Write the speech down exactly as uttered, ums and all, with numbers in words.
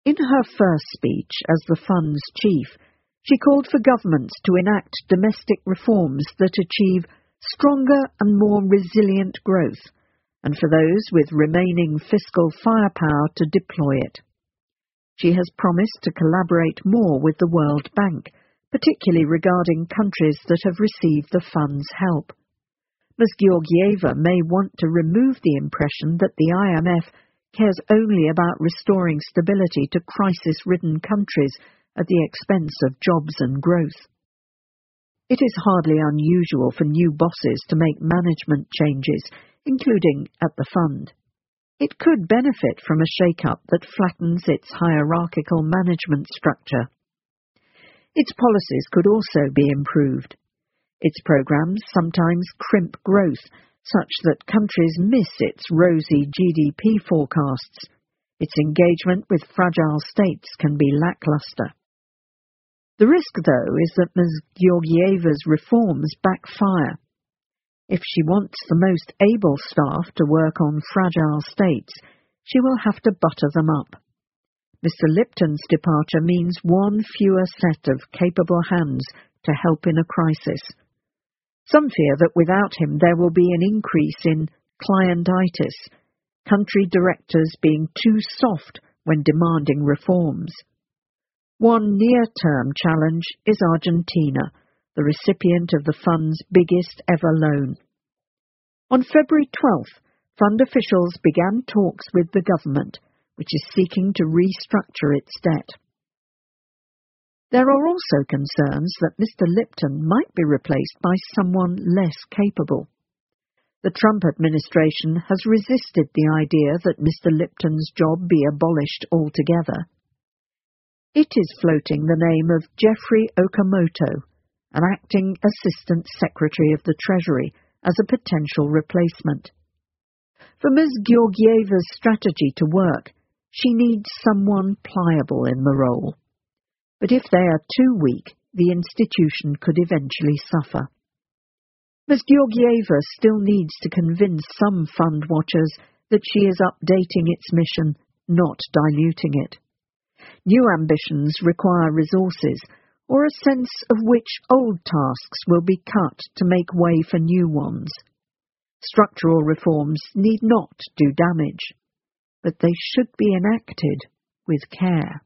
In her first speech as the fund's chief, she called for governments to enact domestic reforms that achieve stronger and more resilient growth, and for those with remaining fiscal firepower to deploy it. She has promised to collaborate more with the World Bank, particularly regarding countries that have received the fund's help. Miz Georgieva may want to remove the impression that the I M F cares only about restoring stability to crisis-ridden countries at the expense of jobs and growth. It is hardly unusual for new bosses to make management changes, including at the fund. It could benefit from a shake-up that flattens its hierarchical management structure. Its policies could also be improved. Its programs sometimes crimp growth, such that countries miss its rosy G D P forecasts. Its engagement with fragile states can be lackluster. The risk, though, is that Miz Georgieva's reforms backfire. If she wants the most able staff to work on fragile states, she will have to butter them up. Mister Lipton's departure means one fewer set of capable hands to help in a crisis. Some fear that without him there will be an increase in clientitis, country directors being too soft when demanding reforms. One near-term challenge is Argentina, the recipient of the fund's biggest ever loan. On February twelfth, fund officials began talks with the government, which is seeking to restructure its debt. There are also concerns that Mister Lipton might be replaced by someone less capable. The Trump administration has resisted the idea that Mister Lipton's job be abolished altogether. It is floating the name of Jeffrey Okamoto, an acting Assistant Secretary of the Treasury, as a potential replacement. For Miz Georgieva's strategy to work, she needs someone pliable in the role. But if they are too weak, the institution could eventually suffer. Miz Georgieva still needs to convince some fund watchers that she is updating its mission, not diluting it. New ambitions require resources, or a sense of which old tasks will be cut to make way for new ones. Structural reforms need not do damage, but they should be enacted with care.